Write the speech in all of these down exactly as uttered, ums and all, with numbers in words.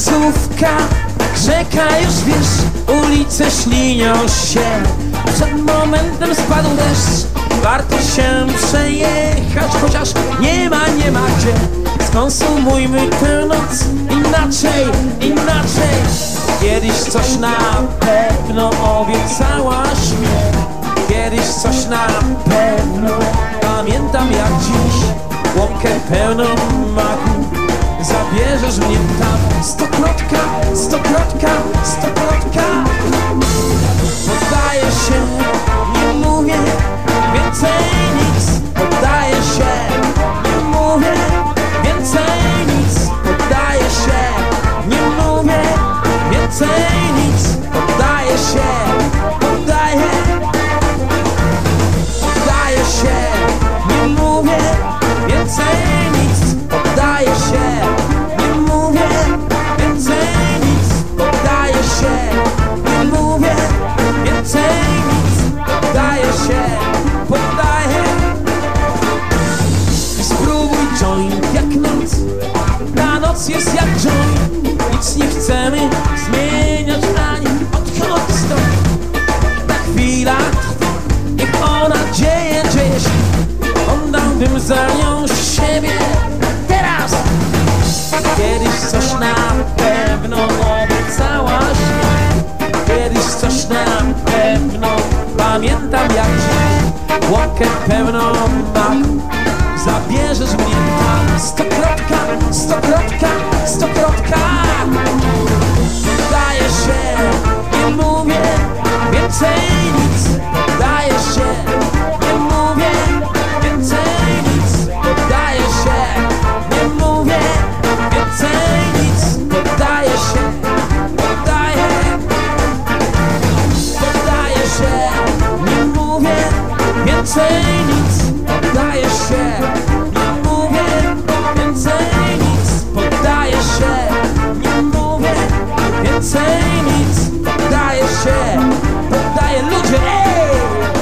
taksówka, rzeka, już wiesz, ulice ślinią się. Przed momentem spadł deszcz, warto się przejechać, chociaż nie ma, nie ma gdzie. Skonsumujmy tę noc inaczej, inaczej. Kiedyś coś na pewno obiecałaś mi, kiedyś coś na pewno. Pamiętam jak dziś, łąkę pełną maku, zabierzesz mnie tam. Stokrotka, stokrotka, stokrotka. Poddaję się, nie mówię więcej nic. Poddaję się, nie mówię więcej nic. Poddaję się, nie mówię więcej nic. Poddaję się, poddaję. Poddaję się, nie mówię więcej nic. Poddaję się, nie mówię więcej nic. Poddaję się, nie mówię więcej nic. Poddaję się, poddaję. Spróbuj joint jak noc, ta noc jest jak joint. Nic nie chcemy zmieniać ani odchodzić stąd. Ta chwila trwa, niech ona dzieje, dzieje się. Oddałbym za nią siebie teraz. Kiedyś coś na pewno obiecałaś mi, kiedyś coś na pewno. Pamiętam jak dziś, łąkę pełną maku, zabierzesz mnie tam. Stokrotka, stokrotka, stokrotka. Poddaję się, nie mówię więcej nic. Poddaję się, nie mówię więcej nic. Poddaję się, nie mówię więcej nic. Poddaję się, poddaję. Poddaję się, nie mówię więcej nic. Poddaję się, nie mówię więcej nic. Poddaję się, nie mówię więcej nic. Poddaję się, poddaję. Ludzie, ej!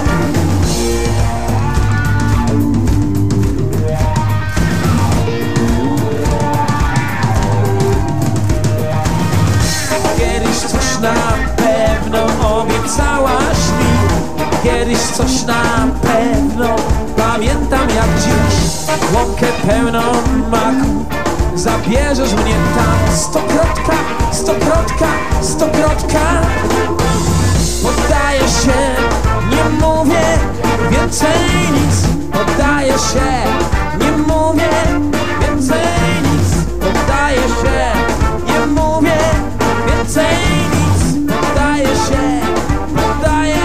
Kiedyś coś na pewno obiecałaś mi, kiedyś coś na pewno. Pamiętam jak dziś, łąkę pełną maku, zabierzesz mnie tam. Stokrotka, stokrotka, stokrotka. Poddaję się, nie mówię więcej nic. Poddaję się, nie mówię więcej nic. Poddaję się, nie mówię więcej nic. Poddaję się, poddaję.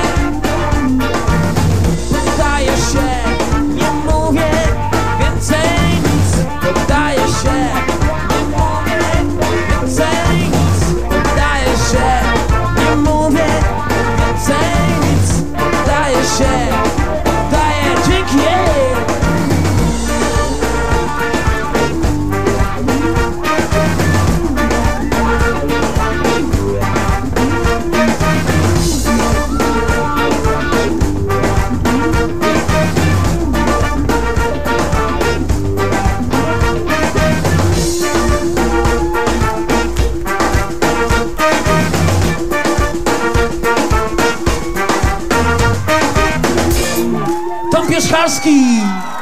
Poddaję się, nie mówię więcej nic. Poddaję się, nie mówię więcej nic. Poddaję się, nie mówię więcej nic. Poddaję się, poddaję. Dzięki, jej! Tom Pierzchalski.